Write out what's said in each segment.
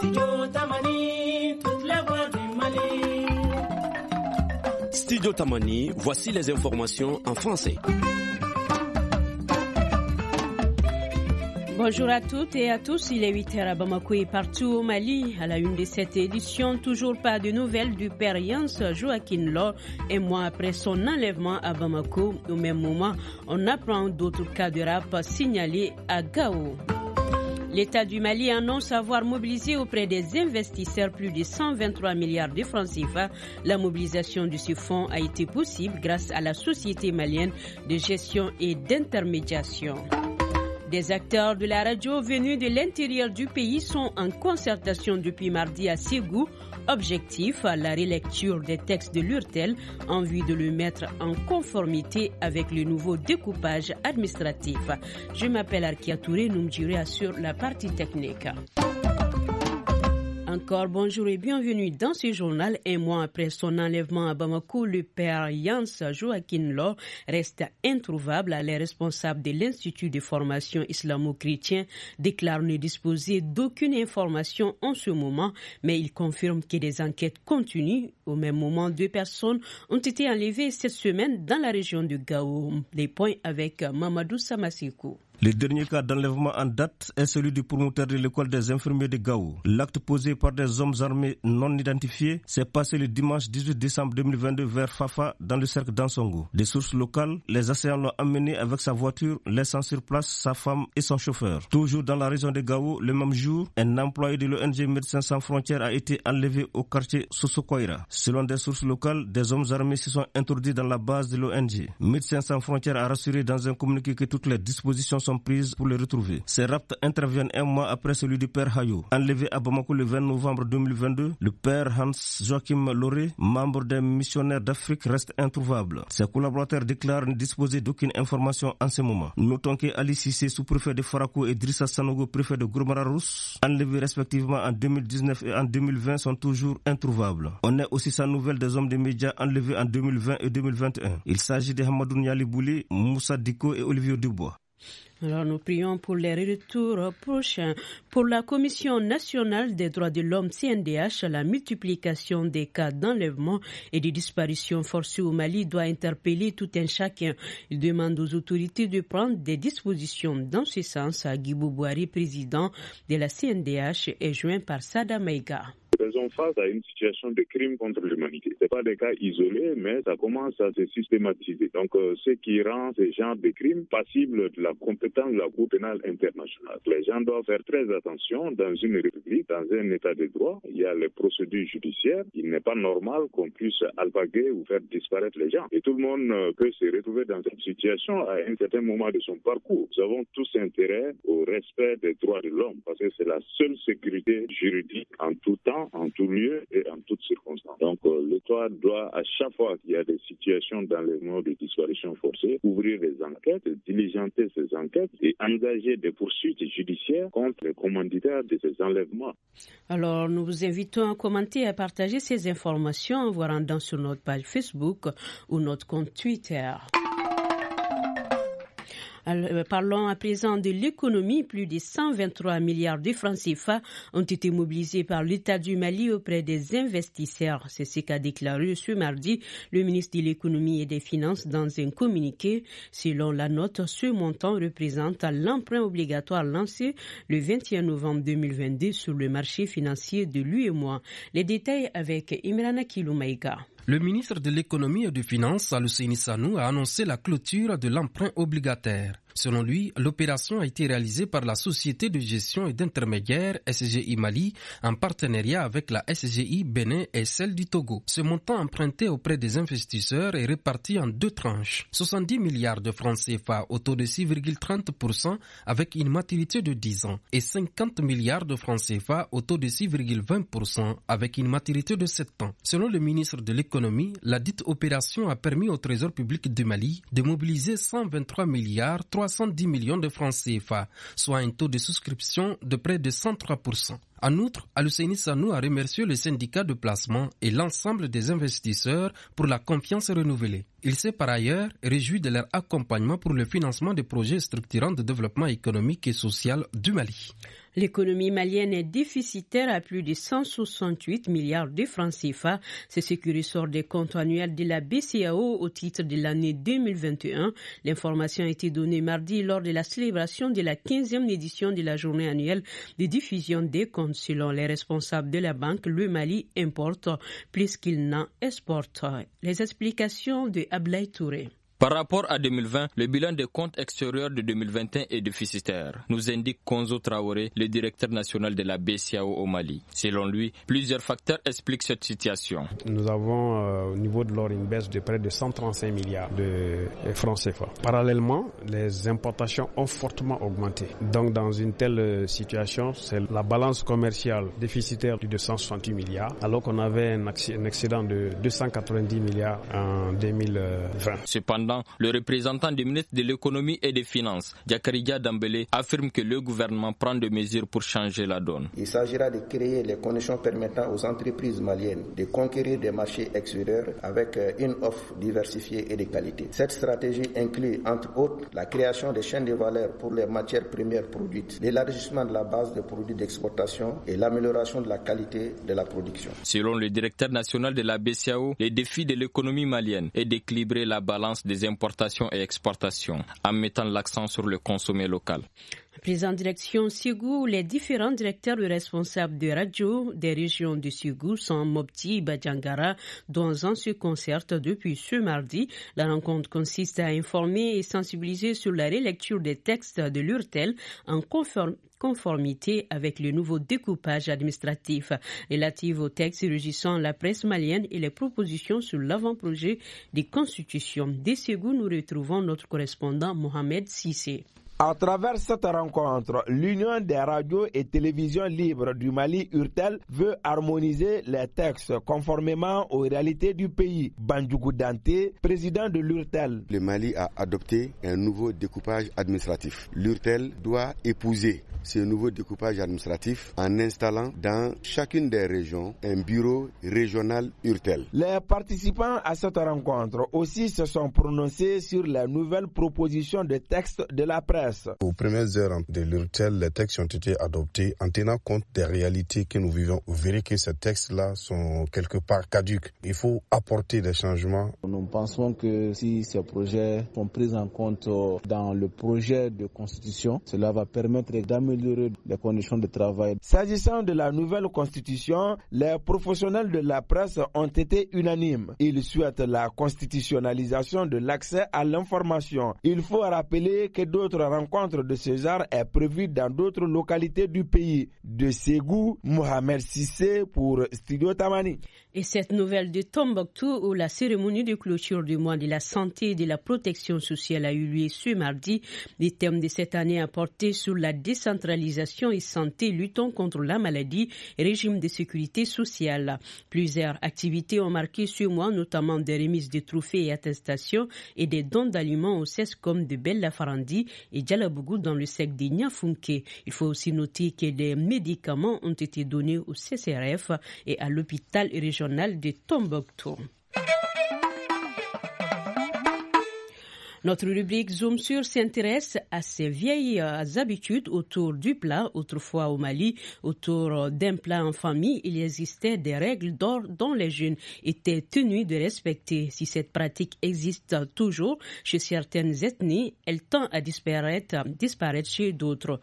Studio Tamani, voici les informations en français. Bonjour à toutes et à tous, il est 8h à Bamako et partout au Mali. À la une de cette édition, toujours pas de nouvelles du père Jans Joachim Lor. Un mois après son enlèvement à Bamako, au même moment, on apprend d'autres cas de rap signalés à Gao. L'État du Mali annonce avoir mobilisé auprès des investisseurs plus de 123 milliards de francs CFA. La mobilisation de ce fonds a été possible grâce à la Société malienne de gestion et d'intermédiation. Des acteurs de la radio venus de l'intérieur du pays sont en concertation depuis mardi à Ségou. Objectif, la relecture des textes de l'URTEL en vue de le mettre en conformité avec le nouveau découpage administratif. Je m'appelle Arkia Touré, Noumdjiri assure la partie technique. Encore bonjour et bienvenue dans ce journal. Un mois après son enlèvement à Bamako, le père Jans Joachim Lor reste introuvable. Les responsables de l'Institut de formation islamo-chrétien déclarent ne disposer d'aucune information en ce moment, mais ils confirment que des enquêtes continuent. Au même moment, 2 personnes ont été enlevées cette semaine dans la région de Gao. Les points avec Mamadou Samassikou. Le dernier cas d'enlèvement en date est celui du promoteur de l'école des infirmiers de Gao. L'acte posé par des hommes armés non identifiés s'est passé le dimanche 18 décembre 2022 vers Fafa dans le cercle d'Ansongo. Des sources locales, les assaillants l'ont amené avec sa voiture, laissant sur place sa femme et son chauffeur. Toujours dans la région de Gao, le même jour, un employé de l'ONG Médecins sans frontières a été enlevé au quartier Sosokoira. Selon des sources locales, des hommes armés se sont introduits dans la base de l'ONG. Médecins sans frontières a rassuré dans un communiqué que toutes les dispositions sont prises pour les retrouver. Ces rapts interviennent un mois après celui du père Hayo. Enlevé à Bamako le 20 novembre 2022, le père Hans Joachim Loré, membre des missionnaires d'Afrique, reste introuvable. Ses collaborateurs déclarent ne disposer d'aucune information en ce moment. Notons que Ali Cissé, sous-préfet de Farako, et Drissa Sanogo, préfet de Gourmara-Rousse, enlevés respectivement en 2019 et en 2020, sont toujours introuvables. On est aussi sans nouvelles des hommes des médias enlevés en 2020 et 2021. Il s'agit de Hamadou Niali Bouli, Moussa Diko et Olivier Dubois. Alors nous prions pour les retours prochains. Pour la Commission nationale des droits de l'homme CNDH, la multiplication des cas d'enlèvement et de disparition forcée au Mali doit interpeller tout un chacun. Il demande aux autorités de prendre des dispositions dans ce sens. Guibou Bouari, président de la CNDH, est joint par Sada Maïga. Nous faisons face à une situation de crime contre l'humanité. Ce n'est pas des cas isolés, mais ça commence à se systématiser. Donc, ce qui rend ces genres de crimes passibles de la compétence de la Cour pénale internationale. Les gens doivent faire très attention dans une république, dans un état de droit. Il y a les procédures judiciaires. Il n'est pas normal qu'on puisse alpaguer ou faire disparaître les gens. Et tout le monde peut se retrouver dans cette situation à un certain moment de son parcours. Nous avons tous intérêt au respect des droits de l'homme parce que c'est la seule sécurité juridique en tout temps, en tout lieu et en toutes circonstances. Donc l'État doit, à chaque fois qu'il y a des situations d'enlèvement ou de disparition forcée, ouvrir des enquêtes, diligenter ces enquêtes et engager des poursuites judiciaires contre les commanditaires de ces enlèvements. Alors nous vous invitons à commenter et à partager ces informations en vous rendant sur notre page Facebook ou notre compte Twitter. Alors, parlons à présent de l'économie. Plus de 123 milliards de francs CFA ont été mobilisés par l'État du Mali auprès des investisseurs. C'est ce qu'a déclaré ce mardi le ministre de l'économie et des finances dans un communiqué. Selon la note, ce montant représente l'emprunt obligatoire lancé le 21 novembre 2022 sur le marché financier de l'UEMOA. Les détails avec Imrana Kiloumaïga. Le ministre de l'économie et des finances, Alousseini Sanou, a annoncé la clôture de l'emprunt obligataire. Selon lui, l'opération a été réalisée par la Société de gestion et d'intermédiaire SGI Mali en partenariat avec la SGI Bénin et celle du Togo. Ce montant emprunté auprès des investisseurs est réparti en 2 tranches. 70 milliards de francs CFA au taux de 6,30% avec une maturité de 10 ans et 50 milliards de francs CFA au taux de 6,20% avec une maturité de 7 ans. Selon le ministre de l'économie, la dite opération a permis au Trésor public du Mali de mobiliser 123 milliards 310 millions de francs CFA, soit un taux de souscription de près de 103%. En outre, Al-Husseini Sanou a remercié le syndicat de placement et l'ensemble des investisseurs pour la confiance renouvelée. Il s'est par ailleurs réjoui de leur accompagnement pour le financement des projets structurants de développement économique et social du Mali. L'économie malienne est déficitaire à plus de 168 milliards de francs CFA. C'est ce qui ressort des comptes annuels de la BCEAO au titre de l'année 2021. L'information a été donnée mardi lors de la célébration de la 15e édition de la journée annuelle de diffusion des comptes. Selon les responsables de la banque, le Mali importe plus qu'il n'en exporte. Les explications de Ablaye Touré. Par rapport à 2020, le bilan des comptes extérieurs de 2021 est déficitaire, nous indique Konzo Traoré, le directeur national de la BCEAO au Mali. Selon lui, plusieurs facteurs expliquent cette situation. Nous avons au niveau de l'or une baisse de près de 135 milliards de francs CFA. Parallèlement, les importations ont fortement augmenté. Donc dans une telle situation, c'est la balance commerciale déficitaire de 168 milliards, alors qu'on avait un excédent de 290 milliards en 2020. Cependant, le représentant du ministre de l'économie et des finances, Diakaridia Dambélé, affirme que le gouvernement prend des mesures pour changer la donne. Il s'agira de créer les conditions permettant aux entreprises maliennes de conquérir des marchés extérieurs avec une offre diversifiée et de qualité. Cette stratégie inclut, entre autres, la création des chaînes de valeur pour les matières premières produites, l'élargissement de la base de produits d'exportation et l'amélioration de la qualité de la production. Selon le directeur national de la BCEAO, le défi de l'économie malienne est d'équilibrer la balance des importations et exportations en mettant l'accent sur le consommé local. Prise en direction Ségou, les différents directeurs et responsables de radio des régions de Ségou sont Mopti et Badjangara, dont un se concerte depuis ce mardi. La rencontre consiste à informer et sensibiliser sur la relecture des textes de l'URTEL en conformité avec le nouveau découpage administratif relatif aux textes régissant la presse malienne et les propositions sur l'avant-projet des constitutions. Des Ségou, nous retrouvons notre correspondant Mohamed Sissé. À travers cette rencontre, l'Union des radios et télévisions libres du Mali, URTEL, veut harmoniser les textes conformément aux réalités du pays. Bandjougou Dante, président de l'URTEL. Le Mali a adopté un nouveau découpage administratif. L'URTEL doit épouser ce nouveau découpage administratif en installant dans chacune des régions un bureau régional URTEL. Les participants à cette rencontre aussi se sont prononcés sur les nouvelles propositions de textes de la presse. Aux premières heures de l'URTEL, les textes ont été adoptés en tenant compte des réalités que nous vivons. Vous verrez que ces textes-là sont quelque part caducs. Il faut apporter des changements. Nous pensons que si ces projets sont pris en compte dans le projet de constitution, cela va permettre d'améliorer les conditions de travail. S'agissant de la nouvelle constitution, les professionnels de la presse ont été unanimes. Ils souhaitent la constitutionnalisation de l'accès à l'information. Il faut rappeler que d'autres rencontres de ce genre est prévues dans d'autres localités du pays. De Ségou, Mohamed Sissé pour Studio Tamani. Et cette nouvelle de Tombouctou, où la cérémonie de clôture du mois de la santé et de la protection sociale a eu lieu ce mardi, les thèmes de cette année a porté sur la décentralisation et santé, luttons contre la maladie et régime de sécurité sociale. Plusieurs activités ont marqué ce mois, notamment des remises de trophées et attestations et des dons d'aliments au CESCOM de Bella Farandi et Djalabougou dans le sec de Niafunke. Il faut aussi noter que des médicaments ont été donnés au CCRF et à l'hôpital régional de Tombouctou. Notre rubrique Zoom sur s'intéresse à ces vieilles habitudes autour du plat. Autrefois au Mali, autour d'un plat en famille, il existait des règles d'or dont les jeunes étaient tenus de respecter. Si cette pratique existe toujours chez certaines ethnies, elle tend à disparaître chez d'autres.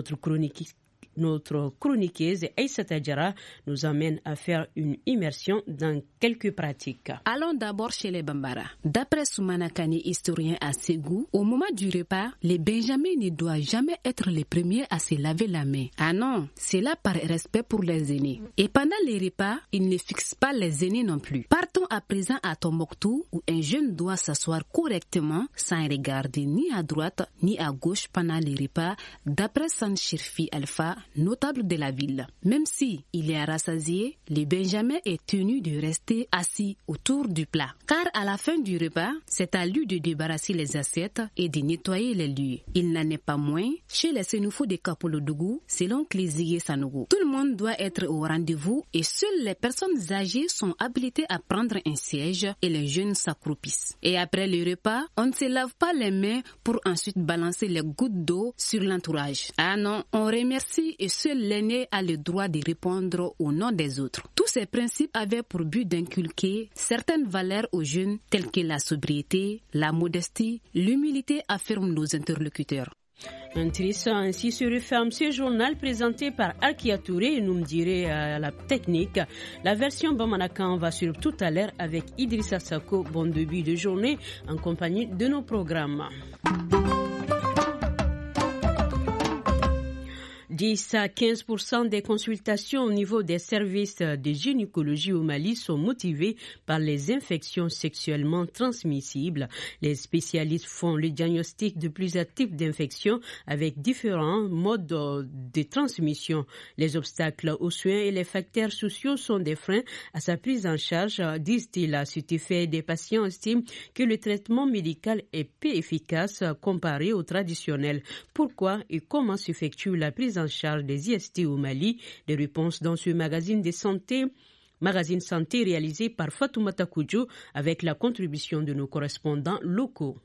Notre chroniqueuse Aïssata Diarra nous amène à faire une immersion dans quelques pratiques. Allons d'abord chez les Bambara. D'après Soumana Kani, historien à Ségou, au moment du repas, les Benjamins ne doivent jamais être les premiers à se laver la main. Ah non, c'est là par respect pour les aînés. Et pendant les repas, ils ne fixent pas les aînés non plus. Partons à présent à Tombouctou, où un jeune doit s'asseoir correctement sans regarder ni à droite ni à gauche pendant les repas, d'après San Shirfi Alpha, notables de la ville. Même si il est rassasié, le Benjamin est tenu de rester assis autour du plat. Car à la fin du repas, c'est à lui de débarrasser les assiettes et de nettoyer les lieux. Il n'en est pas moins chez les Sénoufo de Kapolodougou, selon Clésier Sanogo. Tout le monde doit être au rendez-vous et seules les personnes âgées sont habilitées à prendre un siège et les jeunes s'accroupissent. Et après le repas, on ne se lave pas les mains pour ensuite balancer les gouttes d'eau sur l'entourage. Ah non, on remercie et seul l'aîné a le droit de répondre au nom des autres. Tous ces principes avaient pour but d'inculquer certaines valeurs aux jeunes telles que la sobriété, la modestie, l'humilité, affirment nos interlocuteurs. Intéressant, ainsi se referme ce journal présenté par Arkia Touré et nous me direz à la technique. La version Bamanakan va sur tout à l'heure avec Idrissa Sako. Bon début de journée en compagnie de nos programmes. 10 à 15% des consultations au niveau des services de gynécologie au Mali sont motivées par les infections sexuellement transmissibles. Les spécialistes font le diagnostic de plusieurs types d'infections avec différents modes de transmission. Les obstacles aux soins et les facteurs sociaux sont des freins à sa prise en charge, disent-ils. À cet effet, des patients estiment que le traitement médical est peu efficace comparé au traditionnel. Pourquoi et comment s'effectue la prise en charge des IST au Mali? Des réponses dans ce magazine santé réalisé par Fatoumata Koudjou avec la contribution de nos correspondants locaux.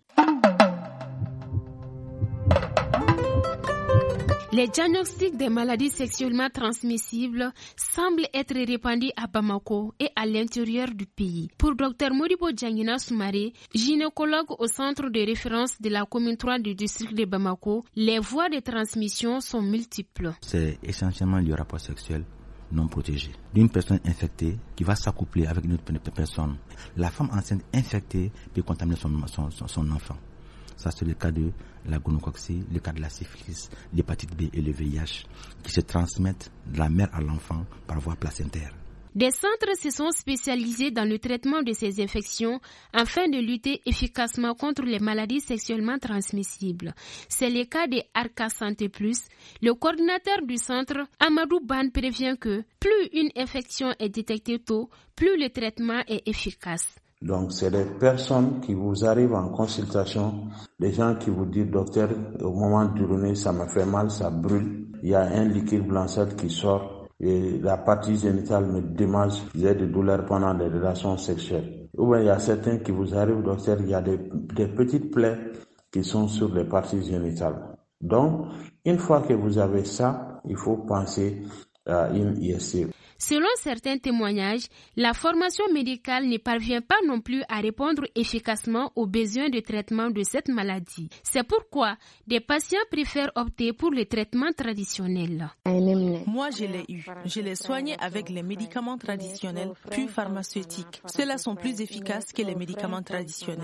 Les diagnostics des maladies sexuellement transmissibles semblent être répandus à Bamako et à l'intérieur du pays. Pour Dr Modibo Djangina Soumaré, gynécologue au centre de référence de la commune 3 du district de Bamako, les voies de transmission sont multiples. C'est essentiellement le rapport sexuel non protégé d'une personne infectée qui va s'accoupler avec une autre personne. La femme enceinte infectée peut contaminer son enfant. Ça, c'est le cas de la gonococcie, le cas de la syphilis, l'hépatite B et le VIH, qui se transmettent de la mère à l'enfant par voie placentaire. Des centres se sont spécialisés dans le traitement de ces infections afin de lutter efficacement contre les maladies sexuellement transmissibles. C'est le cas de Arca Santé Plus. Le coordinateur du centre, Amadou Ban, prévient que plus une infection est détectée tôt, plus le traitement est efficace. Donc, c'est des personnes qui vous arrivent en consultation, des gens qui vous disent, docteur, au moment d'uriner, ça me fait mal, ça brûle, il y a un liquide blanchâtre qui sort et la partie génitale me démange, j'ai des douleurs pendant les relations sexuelles. Ou bien il y a certains qui vous arrivent, docteur, il y a des petites plaies qui sont sur les parties génitales. Donc, une fois que vous avez ça, il faut penser à une IST. Selon certains témoignages, la formation médicale ne parvient pas non plus à répondre efficacement aux besoins de traitement de cette maladie. C'est pourquoi des patients préfèrent opter pour le traitement traditionnel. Moi, je l'ai eu. Je l'ai soigné avec les médicaments traditionnels, puis pharmaceutiques. Ceux-là sont plus efficaces que les médicaments traditionnels.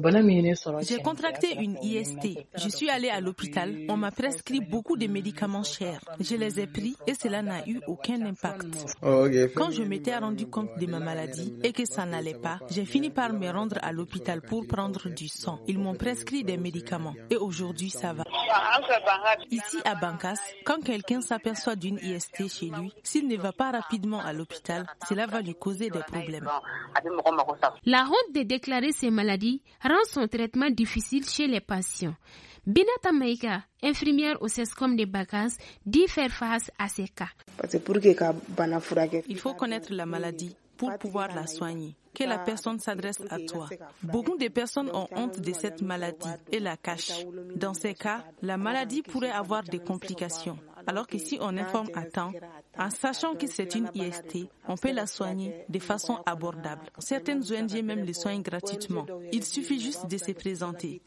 J'ai contracté une IST. Je suis allée à l'hôpital. On m'a prescrit beaucoup de médicaments chers. Je les ai pris et cela n'a eu aucun impact. Quand je m'étais rendu compte de ma maladie et que ça n'allait pas, j'ai fini par me rendre à l'hôpital pour prendre du sang. Ils m'ont prescrit des médicaments et aujourd'hui ça va. Ici à Bankas, quand quelqu'un s'aperçoit d'une IST chez lui, s'il ne va pas rapidement à l'hôpital, cela va lui causer des problèmes. La honte de déclarer ces maladies rend son traitement difficile chez les patients. Binata Maïka, infirmière au CESCOM de Bakas, dit faire face à ces cas. Il faut connaître la maladie pour pouvoir la soigner. Que la personne s'adresse à toi. Beaucoup de personnes ont honte de cette maladie et la cachent. Dans ces cas, la maladie pourrait avoir des complications. Alors que si on informe à temps, en sachant que c'est une IST, on peut la soigner de façon abordable. Certaines ONG même les soignent gratuitement. Il suffit juste de se présenter.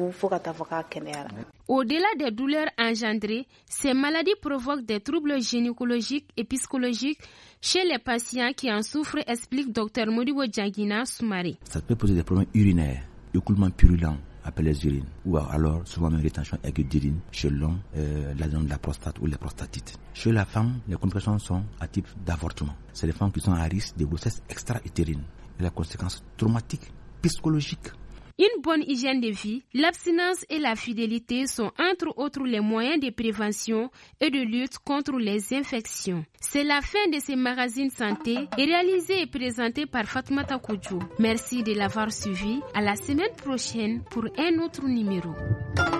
Au-delà des douleurs engendrées, ces maladies provoquent des troubles gynécologiques et psychologiques chez les patients qui en souffrent, explique Dr Modibo Djangina Soumaré. Ça peut poser des problèmes urinaires, écoulement purulent après les urines, ou alors souvent une rétention aiguë d'urine chez l'homme, la zone de la prostate ou les prostatites. Chez la femme, les complications sont à type d'avortement. C'est les femmes qui sont à risque de grossesse extra-utérine et la conséquence traumatique psychologique. Une bonne hygiène de vie, l'abstinence et la fidélité sont entre autres les moyens de prévention et de lutte contre les infections. C'est la fin de ce magazine santé réalisé et présenté par Fatoumata Koudjou. Merci de l'avoir suivi. À la semaine prochaine pour un autre numéro.